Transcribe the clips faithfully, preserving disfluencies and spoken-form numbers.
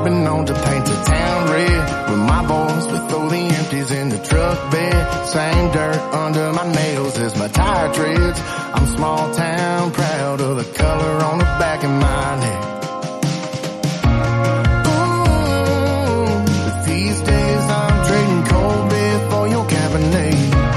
I've been known to paint the town red. With my boys, we throw the empties in the truck bed. Same dirt under my nails as my tire treads. I'm small town, proud of the color on the back of my neck. Ooh, but these days I'm trading cold beer for your Cabernet.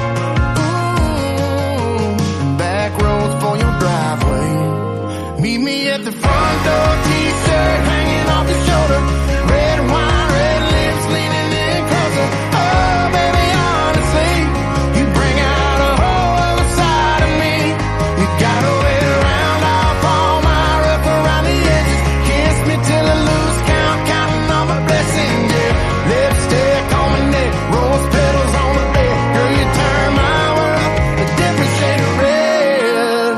Ooh, back roads for your driveway. Meet me at the front door, t-shirt hanging off your shoulder. Red wine, red lips leaning in closer. Oh, baby, honestly, you bring out a whole other side of me. You got a way around off all my rough around the edges. Kiss me till I lose count, counting all my blessings, yeah. Lipstick on my neck, rose petals on the bed. Girl, you turn my world a different shade of red.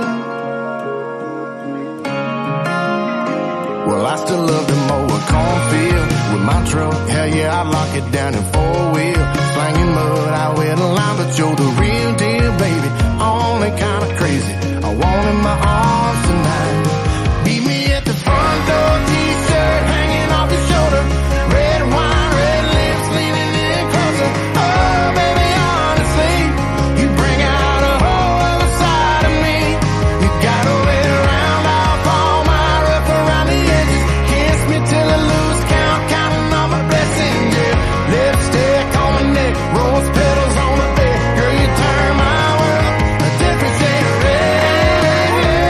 Well, I still love to mow a cornfield with my truck. Hell yeah, I lock it down in four wheel. Slanging mud, I wear the line, but you're the real deal, baby. Only kind of crazy. I want in my arms tonight. Meet me at the front door, t-shirt hanging off your shoulder. Red wine, red lips leaning in closer. Oh, baby, honestly, you bring out a whole other side of me. You got a way around off all my rough around the edges. Kiss me till I lose count, counting all my blessings, yeah. Lipstick on my neck, rose petals on the bed. Girl, you turn my world a different shade of red.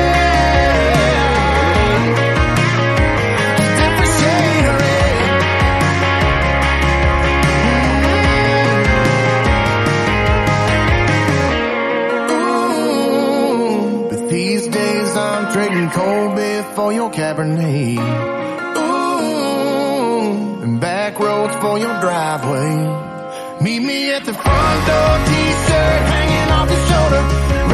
A different shade of red. Ooh, but these days I'm trading cold beer for your Cabernet. Ooh, and back roads for your driveway. Meet me at the front door, t-shirt hanging off your shoulder.